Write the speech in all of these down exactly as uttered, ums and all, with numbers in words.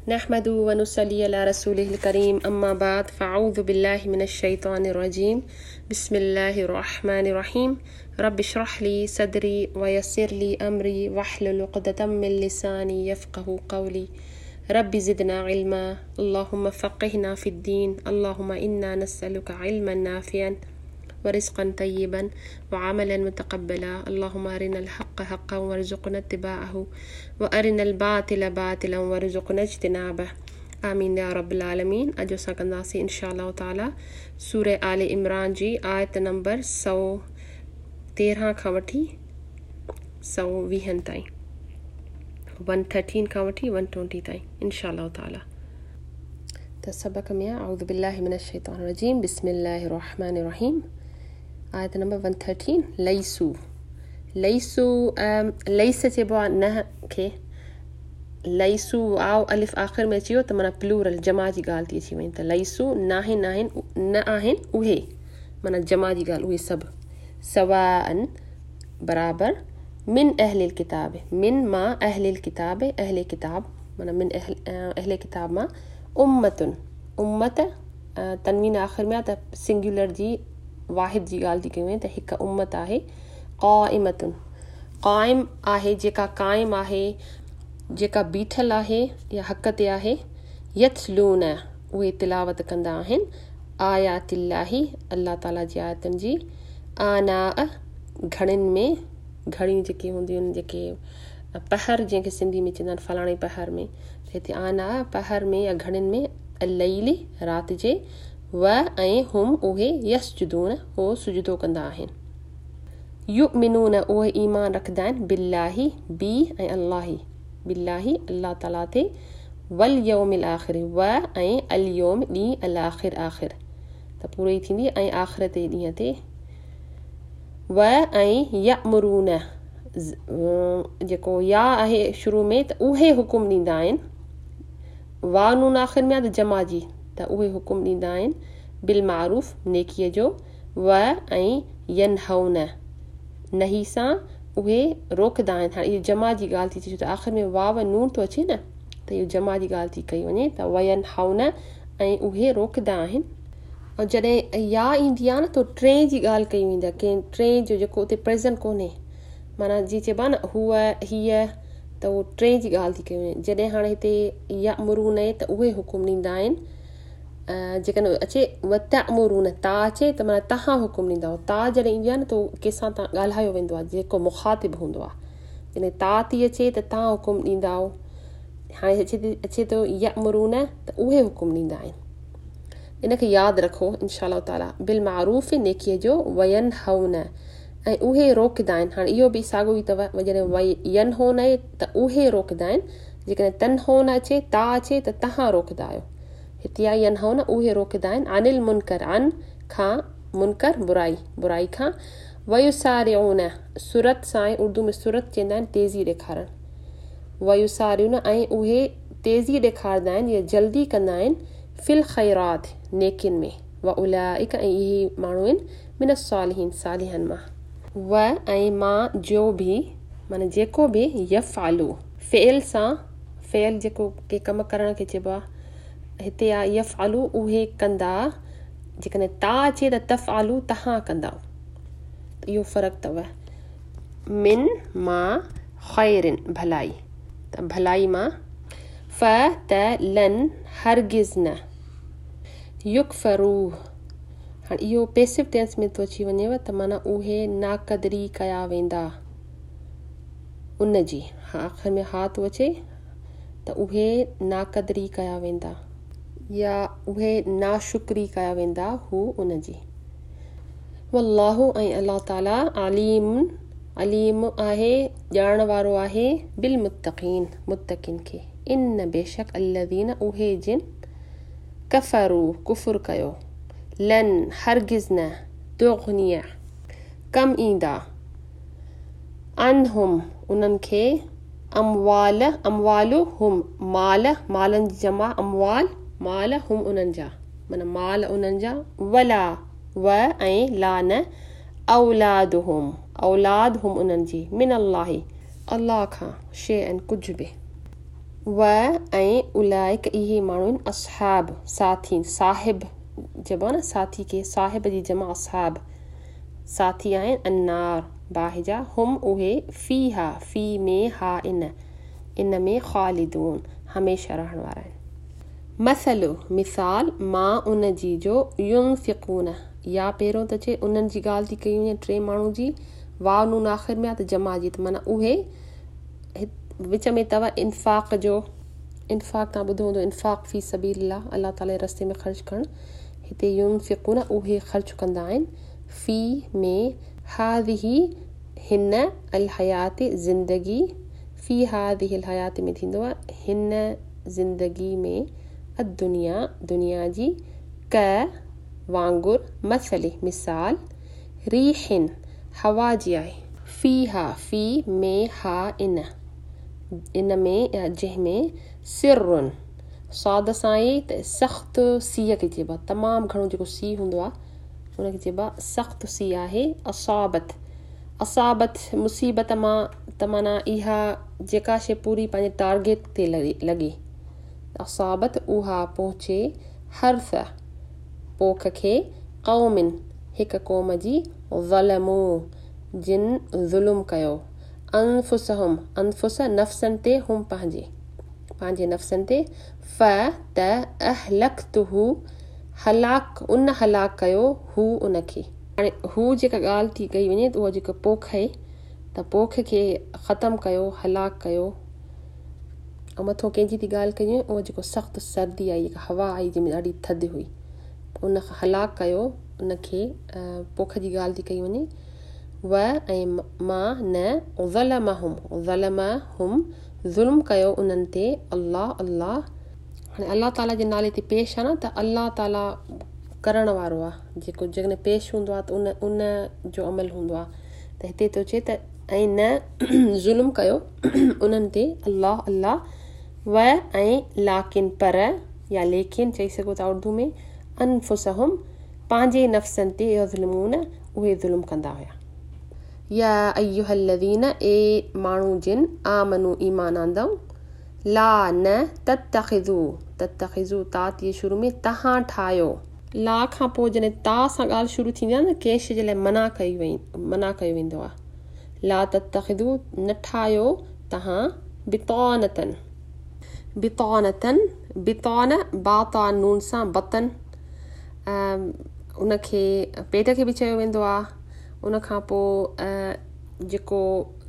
नहमदु व नुसल्ली अला रसूलिहिल करीम अम्मा बाद फ़अऊज़ु बिल्लाहि मिनश शैतानिर रजीम बिस्मिल्लाहिर रहमानिर रहीम रब्बि इश्रह ली सदरी व यस्सिर ली अमरी वहलुल उक़दतम मिन लिसानी यफ़क़हू क़ौली रब्बि ज़िदना इल्मा अल्लाहुम्मा फ़क़्हिना फ़िद्दीन अल्लाहुम्मा इन्ना नस्अलुका इल्मन नाफ़िअन व रिज़्क़न तय्यिबन व अमलन मुतक़ब्बला अल्लाहुम्मा अरिनल हक़्क़ हक़्क़न वरज़ुक़ना इत्तिबाअहू व अरिनल बातिल बातिलन वरज़ुक़ना इज्तिनाबह आमीन या रब्बल आलमीन। अॼु असां कंदासीं इंशाअल्लाह ताला सूरह आले इमरान जी आयत नंबर सौ तेरहं खां वठी सौ वीहनि ताईं वन थर्टीन खां वठी वन ट्वेंटी ताईं इंशाअल्लाह ताला। त सबक़ में अऊज़ु बिल्लाहि मिनश शैतानिर रजीम बिस्मिल्लाहिर रहमानिर रहीम आयत नंबर वन थर्टीन। लईसू लईसू लईस चइबो आहे न खे। लईसू आव अलिफ आख़िर में अची वियो त माना प्लूरल जमा जी ॻाल्हि थी अची वञे। त लईसू न आहिनि आहिनि न आहिनि उहे माना जमा जी ॻाल्हि उहे सभु सवाअन बराबर मिन अहलिल किताब मिन मां अहलिल किताब अहले किताब माना मिन अहल अहले किताब मां उम्मतुन उम्मत तनवीन आख़िर में आहे त सिंगुलर जी वाहिद जी ॻाल्हि थी कयूं त हिकु उम्मत आहे। क़ाइमतुन क़ाइम आहे जेका क़ाइम आहे जेका बीठल आहे या हक़ ते आहे। यत्लून उहे तिलावत कंदा आहिनि आयातिल्लाही अल्लाह ताला जी आयतुनि जी। आना घड़ियुनि में घड़ियूं जेके हूंदियूं आहिनि जेके पहर जंहिंखे सिंधी में चवंदा आहिनि फलाणे पहर में त हिते आना पहर में या घड़ियुनि में लैली राति जे व ऐं हुम उहे यसजुदून हो सुजदो कंदा आहिनि। युमिनून उहे ईमान रखंदा आहिनि बिल्लाही बी ऐं अल्लाही बिल्लाही अल्लाह ताला ते वल यौमिल आख़िर व ऐं अल यौम ॾींहुं अल आख़िर आख़िर त पूरी थींदी ऐं आख़िर ते ॾींहं ते व ऐं यअमुरून जेको या आहे शुरू में त उहे हुकुम ॾींदा आहिनि। वा नून आख़िर में आहे त जमा जी त उहे हुकुम ॾींदा आहिनि बिल मारूफ़ नेकीअ जो व ऐं यनहौन नही सां उहे रोकंदा आहिनि। हाणे इहो जमा जी ॻाल्हि थी अचे त आख़िर में वाव नून थो अचे न त इहो जमा जी ॻाल्हि थी कई वञे त वयनहौन ऐं उहे रोकंदा आहिनि। ऐं जॾहिं या ईंदी आहे न त टे जी ॻाल्हि कई वेंदी आहे कंहिं टे जो जेको उते प्रेज़ेंट कोन्हे माना जीअं चइबो आहे न हूअ हीअ त उहो टे जी ॻाल्हि थी कई वञे। जॾहिं हाणे हिते यअमुरून त उहे हुकुम ॾींदा आहिनि जेकॾहिं अचे व तअमुरून ता अचे त माना तव्हां हुकुम ॾींदव। ता जॾहिं ईंदी आहे न त कंहिंसां तव्हां ॻाल्हायो वेंदो आहे जेको मुखातिब हूंदो आहे। जॾहिं ता थी अचे त तव्हां हुकुम ॾींदा हाणे अचे अचे थो यअमुरून त उहे हुकुम ॾींदा आहिनि। इनखे यादि रखो इंशाअल्लाह ताला बिल मारूफ़ नेकीअ जो वयनहौन ऐं उहे रोकंदा आहिनि। हाणे इहो बि साॻियो ई अथव जॾहिं वय यनहौन आहे त उहे रोकंदा आहिनि। जेकॾहिं तनहौन अचे ता अचे त तव्हां रोकंदा आहियो। हिते आहे यनहौन उहे रोकंदा आहिनि अनिल मुनकर अन खां मुनकर बुराई बुराई खां वयुसारिऊन सूरत सां उर्दू में सूरत चवंदा आहिनि तेज़ी ॾेखारणु वयुसारिऊन ऐं उहे तेज़ी ॾेखारींदा आहिनि या जल्दी कंदा आहिनि फिल ख़ैरात नेकिन में व उलाइक ऐं इहे माण्हू आहिनि मिन सालिहीन सालिहनि मां। व ऐं मां जो बि माना जेको बि यफ़आलू फ़ेल सां फ़ेल जेको के कमु करण खे चइबो आहे हिते आहे यफ़आलू उहे कंदा। जेकॾहिं ता अचे त तफ़आलू तव्हां कंदा त इहो फ़र्क़ु अथव। मिन मां ख़ैरिन भलाई त भलाई मां फ त लन हरगिज़ न युकफ़रू हाणे इहो पेसिव टेंस में थो अची वञेव त माना उहे नाक़दरी कया वेंदा उन जी हा आख़िर में हा थो अचे त उहे नाक़दरी कया वेंदा या उहे नाशुक्री कया वेंदा हू उन जी। वल्लाहु ऐं अल्लाह ताला अलीम अलीम आहे ॼाणण वारो आहे बिल मुत्तक़ीन मुत्तक़ीन खे। इन बेशक अल्लज़ीन उहे जिन कफ़रू कुफ़ुर कयो लन हरगिज़ न तुग़निया कम ईंदा अनहुम उन्हनि खे अमवाल अमवालु हुम माल मालनि जी जमा अमवाल माल हुम उन्हनि जा माना माल उन्हनि जा वला व ऐं लान औलाद हुम औलाद हुम उन्हनि जी मिन अल्लाही अल्लाह खां शइ कुझु बि व ऐं उलाइक इहे माण्हू आहिनि असहाब साथी साहिब चइबो आहे न साथी खे साहिब जी जमा असहाब साथी आहिनि अन्नार बाहि जा हुम उहे फी हा फी में हा इन इन में ख़ालिदून हमेशह रहण वारा आहिनि। मसलो मिसाल मां उन जी जो युनफिकून या पहिरियों त चए उन्हनि जी ॻाल्हि थी कई वञे टे माण्हू जी वाव नून आख़िर में आहे त जमा जी त माना उहे विच में अथव इन्फ़ाक़ जो इन्फ़ाक़ तव्हां ॿुधो हूंदो इन्फ़ाक़ फ़ी सबीलिल्लाह अल्लाह ताला जे रस्ते में ख़र्च करणु हिते युनफिकून उहे ख़र्च कंदा आहिनि फ़ी में हाज़िही हिन अल हयात ज़िंदगी फ़ी हाज़िही अल हयात में थींदो आहे हिन ज़िंदगी में अदुनिया दुनिया जी क वांगुर मसले मिसाल रीहिन हवा जी आहे फ़ी हा फ़ी में हा इन इन में या जंहिंमें सिरुन साद सां आहे त सख़्तु सीउ खे चइबो आहे तमामु घणो जेको सीउ हूंदो आहे उनखे चइबो आहे सख़्तु सीउ आहे असाबत असाबत मुसीबत मां त माना इहा जेका शइ पूरी पंहिंजे टारगेट ते लॻे लॻे असाबत उहा पहुचे हर्फ़ पोख खे क़ौमिन हिकु क़ौम जी ज़लमू जिन ज़ुल्म कयो अनफुसहुम अनफुस नफ़्सनि ते हुम पंहिंजे पंहिंजे नफ़्सनि ते फ त अहलक्तुहु हलाक उन हलाक कयो हू उनखे हाणे हू जेका ॻाल्हि थी कई वञे त उहा जेका पोख आहे त पोख खे ख़तमु कयो हलाक कयो ऐं मथो कंहिंजी थी ॻाल्हि कई वञे उहा जेको सख़्तु सर्दी आई जेका हवा आई जंहिंमें ॾाढी थधि हुई उन हलाक कयो उनखे पोख जी ॻाल्हि थी कई वञे व ऐं मां न ज़लमहुम ज़लमहुम ज़ुल्म कयो उन्हनि ते अल्लाह अल्लाह हाणे अल्लाह ताला जे नाले ते पेश आहे न त अल्लाह ताला करण वारो आहे जेको जॾहिं पेश हूंदो आहे त उन उन जो अमल हूंदो आहे त हिते थो चए त ऐं न ज़ुल्म कयो उन्हनि ते अल्लाह अल्लाह व ऐं लाकिन पर या लेकिन चई सघो था उर्दू में अनफुसहुम पंहिंजे नफ़्सनि ते यज़लिमून उहे ज़ुल्म कंदा हुया या अय्युहल्लज़ीन ए माण्हू जिन आमनू ईमान आंदऊं ला न तत्तखिज़ू तत्तखिज़ू ता तीअ शुरू में तव्हां ठाहियो ला खां पोइ जॾहिं ता सां ॻाल्हि शुरू थींदी आहे न कंहिं शइ जे लाइ मना कई वई मना कयो वेंदो आहे ला तत्तखिज़ू न ठाहियो तव्हां बितौनतन बितौनतन बितौन बाता नून सां बतन उनखे पेट खे बि चयो वेंदो आहे उन खां पोइ जेको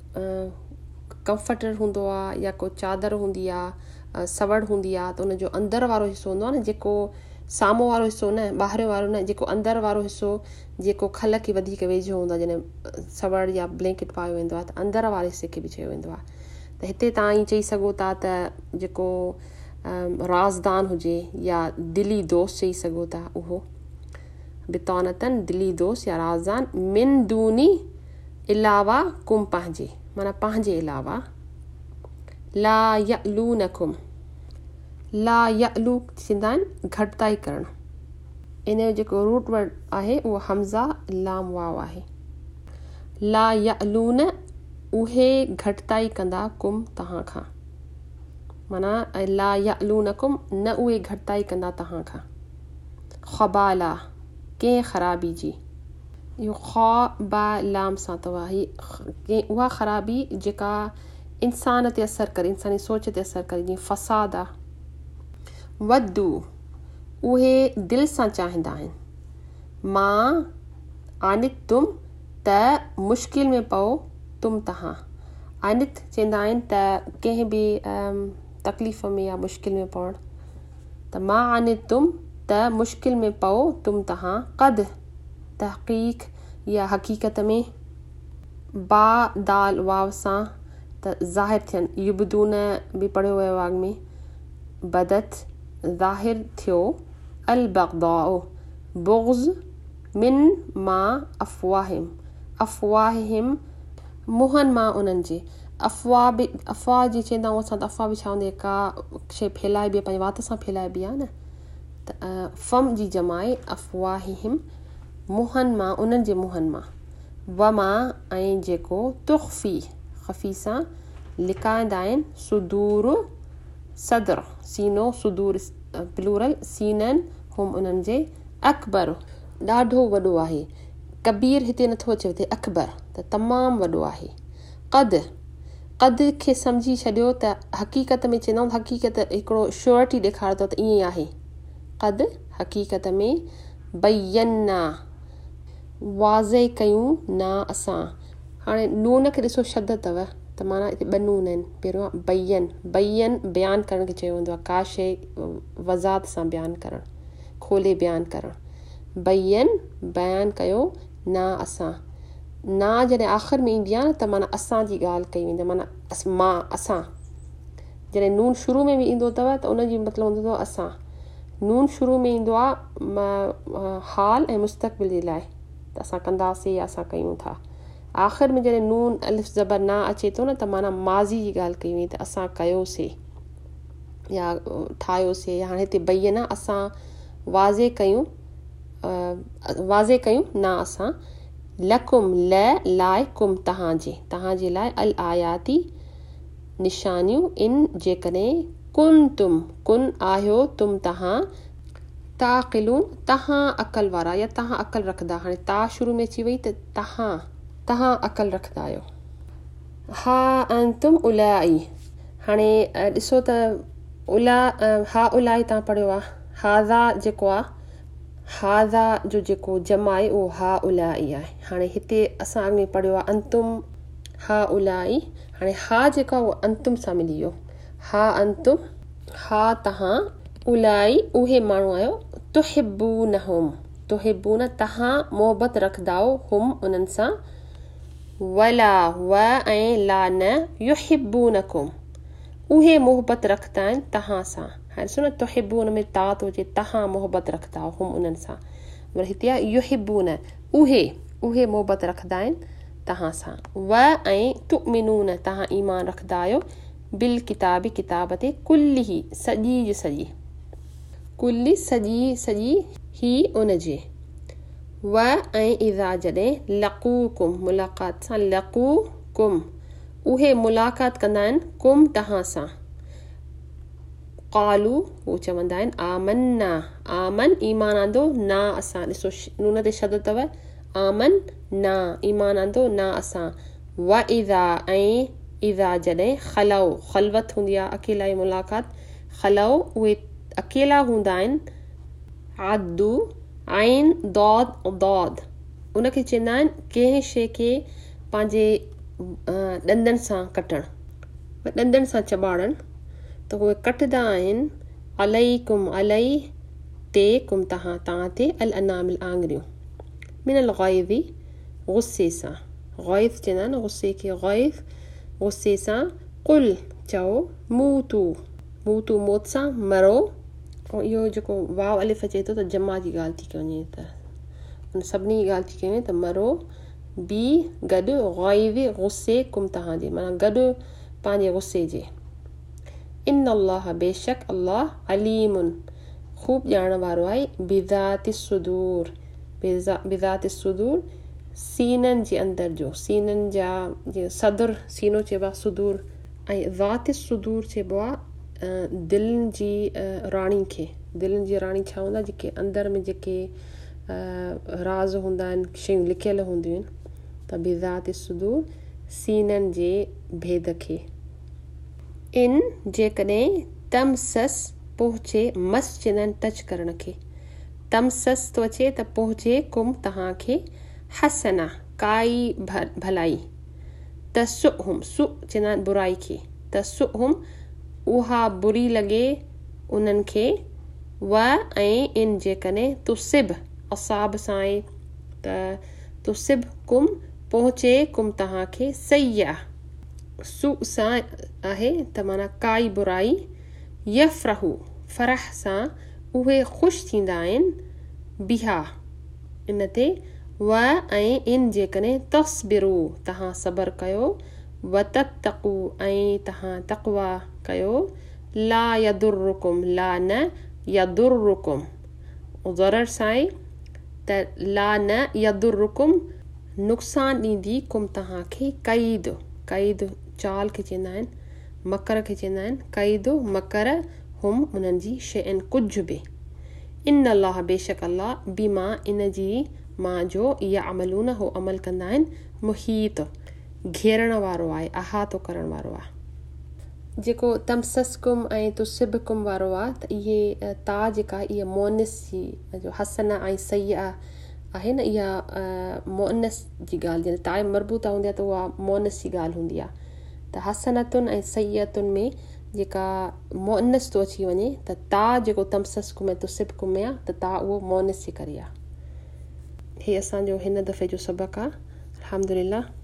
कंफर्टर हूंदो आहे या को चादर हूंदी आहे सवड़ हूंदी आहे त उनजो अंदरि वारो हिसो हूंदो आहे न जेको साम्हूं वारो हिसो न ॿाहिरि वारो न जेको अंदरि वारो हिसो जेको खल खे वधीक वेझो हूंदो आहे जॾहिं सवड़ या ब्लैंकेट पायो वेंदो आहे त अंदरि वारे हिसे खे बि चयो वेंदो आहे त हिते तव्हां ईअं चई सघो था त जेको राज़दान हुजे या दिली दोस्त चई सघो था उहो बितौनतन दिली दोस्त या राज़दान मिन दूनी इलावा कुम पंहिंजे माना पंहिंजे अलावा ला यअलूनकुम ला यअलू थींदा आहिनि घटिताई करणु इन जो जेको रूट वर्ड आहे उहो हमज़ा लाम वाव आहे ला यअलून उहे घटिताई कंदा कुम तव्हां खां माना ला यअलूनकुम न उहे घटिताई कंदा तव्हां खां ख़बाला कंहिं ख़राबी जी इहो ख़ा बा लाम सां अथव हीअ उहा ख़राबी जेका इंसान ते असरु करे इंसानी सोच ते असरु करे जीअं फ़साद आहे वदू उहे दिलि सां चाहींदा आहिनि मां आनित तुम त मुश्किल में पओ तुम तव्हां आनित चवंदा आहिनि त कंहिं बि तकलीफ़ में या मुश्किल में पवणु त मां आनित तुम त मुश्किल में पओ तुम तव्हां क़द तहक़ीक़ या हक़ीक़त में बा दाल वाव सां त ज़ाहिर थियनि युबदून बि पढ़ियो वियो आहे में बदत ज़ाहिर थियो अल बग़दाओ बुग़्ज़ मिन मां अफ़वाहिम अफ़वाहिम मुहनि मां उन्हनि जे अफ़वाह बि अफ़वाह जी चवंदा आहियूं असां त अफ़वाह बि छा हूंदी आहे का शइ फैलाइबी आहे पंहिंजे वात सां फैलाइबी आहे न त फम जी जमाए अफ़वाहिम मुहनि मां उन्हनि जे मुहनि मां व मां ऐं जेको तुख़फ़ी ख़फ़ी सां लिकाईंदा आहिनि सुदूर सदर सीनो, सुदूर प्लूरल, सीनन हुम उन्हनि जे, अकबर ॾाढो वॾो आहे, कबीर हिते नथो अचे हिते अकबर त तमामु वॾो आहे। क़द क़द खे सम्झी छॾियो त हक़ीक़त में चवंदा आहियूं हक़ीक़त हिकिड़ो श्योरिटी ॾेखारे थो त ईअं आहे। क़द हक़ीक़त में बयन्ना वाज़े कयूं ना असां। हाणे नून खे ॾिसो शद अथव त माना हिते ॿ नून आहिनि। पहिरियों आहे बयन, बयन बयानु करण खे चयो वेंदो आहे, का शइ वज़ात सां बयानु करणु, खोले बयानु करणु। बयन बयानु कयो ना असां, ना जॾहिं आख़िर में ईंदी आहे न त माना असांजी ॻाल्हि कई वेंदी आहे, माना मां असां। जॾहिं नून शुरू में बि ईंदो अथव त उनजी मतिलबु हूंदो अथव असां। नून शुरू में ईंदो आहे हाल ऐं मुस्तक़बिल जे लाइ त असां कंदासीं या असां कयूं था। आख़िर में जॾहिं नून अलिफ ज़बर ना अचे थो न त माना माज़ी जी ॻाल्हि कई वई त असां कयोसीं या ठाहियोसीं। हाणे हिते बयन असां वाज़े कयूं, वाज़े कयूं ना असां, लकुम ल लाइ कुम तव्हांजे, तव्हांजे लाइ अल आयाती निशानियूं, इन जेकॾहिं कुन तुम कुन आहियो तुम तव्हां, ताक़िलून तव्हां अक़ल वारा या तव्हां अक़ल रखंदा। हाणे ता शुरू में अची वई त तव्हां तव्हां अक़ल रखंदा आहियो। हा अंतुम उलाई, हाणे ॾिसो त उला हा उलाई तव्हां पढ़ियो आहे, हाज़ा जेको आहे हाज़ा जो जेको जमा आहे उहो हा उलाई आहे। हाणे हिते असां अॻे पढ़ियो आहे अंतुम हा उलाई, हाणे हा जेको आहे उहो अंतुम सां मिली वियो। हा अंतुम हा तव्हां, उलाई उहे माण्हू आहियो, तुहिब्बूनहुम तुहिब्बून तव्हां मोहबत रखंदा हुम उन्हनि सां, वला व ऐं ला न युहिब्बूनकुम उहे मोहबत रखंदा आहिनि तव्हां सां। हाणे ॾिसो न तुहिब्बून में ता थो अचे, तव्हां मोहबत रखंदा हुम उन्हनि सां, पर हिते आहे युहिब्बून उहे उहे मोहबत रखंदा आहिनि तव्हां सां। व ऐं तुमिनून तव्हां ईमान रखंदा आहियो, बिल किताबी किताब ते, कुल्ली सॼी जी सॼी, कुल्ली सॼी सॼी ही उनजे। व ऐं इज़ा जॾहिं लक़ूकुम मुलाक़ात सां, लक़ूकुम उहे मुलाक़ात कंदा आहिनि कुम तव्हां सां, क़ालू उहे चवंदा आहिनि आमन्ना आमन ईमान आंदो ना असां। ॾिसो नून ते शद अथव, आमन ना ईमान आंदो ना असां। व इज़ा ऐं इज़ा जॾहिं खलऊ ख़लवत हूंदी आहे अकेला मुलाक़ात, खलऊ उहे अकेला हूंदा आहिनि, आदू आइन दौद दौद उनखे चवंदा आहिनि कंहिं शइ खे पंहिंजे ॾंदनि सां कटणु, ॾंदनि सां चॿाड़नि, त उहे कटंदा आहिनि अलई कुम अलई ते कुम तव्हां तव्हां ते, अल अनामिल आङरियूं, मिनल ग़ैज़ी गुस्से सां, ग़ैज़ चवंदा आहिनि गुस्से खे, ग़ैज़ गुस्से सां, कुल चओ मूतू मूतू मौत सां मरो। ऐं इहो जेको वाव अलिफ अचे थो त जमा जी ॻाल्हि थी कई वञे, त उन सभिनी जी ॻाल्हि थी कई वञे त मरो बी गॾु ग़ैज़ गुस्से कुम तव्हांजे, माना गॾु पंहिंजे गुस्से जे। इन अल्लाह बेशक अल्लाह अलीमुन ख़ूब ॼाणण वारो आहे, बिज़ाति सुदूर बिज़ाति सुदूर सीननि जे अंदरि जो, सीननि जा जीअं सदर सीनो चइबो आहे सुदूर, ऐं ज़ाति सुदूर चइबो आहे दिलनि जी राणी खे। दिलनि जी राणी छा हूंदा, जेके अंदरि में जेके राज़ हूंदा आहिनि, शयूं लिखियल हूंदियूं आहिनि, त बिज़ाति सुदूर सीननि जे भेद खे। इन जेकॾहिं तमसस पहुचे, मस चवंदा आहिनि टच करण खे, तमसस थो अचे त पहुचे कुम तव्हांखे, हसना काई भलाई, तसुहुम सु चवंदा आहिनि बुराई खे, तसुहुम उहा बुरी लॻे उन्हनि खे, व ऐं इन जेकॾहिं तुसिब असाब सां आहे त तुसिब कुम पहुचे कुम तव्हांखे, सयाह सु सां आहे त माना काई बुराई, यफ़रहू फ़रह सां उहे ख़ुशि थींदा आहिनि, बिहा इन ते, व ऐं इन जेकॾहिं तस्बिरू तव्हां सबर कयो, व तत्तक़ू ऐं तव्हां तक़वा कयो, ला यदुर्रुकुम ला न यदुर्रुकुम ज़रर सां आहे त ला न यदुर्रुकुम नुक़सान ॾींदी कुम तव्हांखे, क़ैद क़ैद चाल खे चवंदा आहिनि, मकर खे चवंदा आहिनि क़ैदु मकर हुम उन्हनि जी शैअन कुझु बि इन अलाह बेशक अल्लाह बीमा इन जी मां जो इहा अमलून हो अमल कंदा आहिनि मुहीत घेरण वारो आहे अहातो करण वारो आहे जेको तमसस्कुम ऐं तुसिबकुम वारो आहे त इहे ता जेका इहा मोनस जी जो हसन ऐं सैया आहे न इहा मोनस जी ॻाल्हि जीअं ताए मरबूता हूंदी आहे त उहा मोनस जी ॻाल्हि हूंदी आहे त हसनतुनि ऐं सैयतुनि में जेका मोनस थो अची वञे त ता जेको तमसस्कुम ऐं तुसिबकुम में आहे त ता उहो मोनस जे करे आहे। हे असांजो हिन दफ़े जो सबक़ु आहे। अल्हम्दुलिल्लाह।